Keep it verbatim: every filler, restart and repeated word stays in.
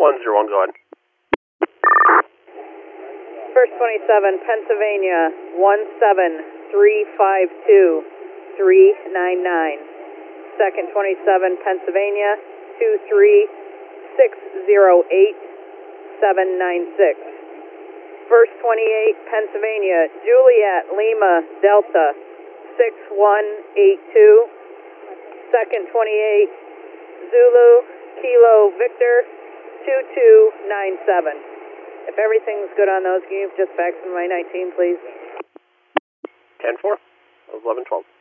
one zero one, go ahead. First twenty-seven, Pennsylvania, one seven three five two three nine nine. Second twenty-seven, Pennsylvania, two three six zero eight seven nine six. First twenty-eight, Pennsylvania, Juliet Lima Delta, six one eight two. Second twenty-eight, Zulu Kilo Victor, two two nine seven. If everything's good on those, can you just fax me my nineteen, please? ten four, eleven twelve.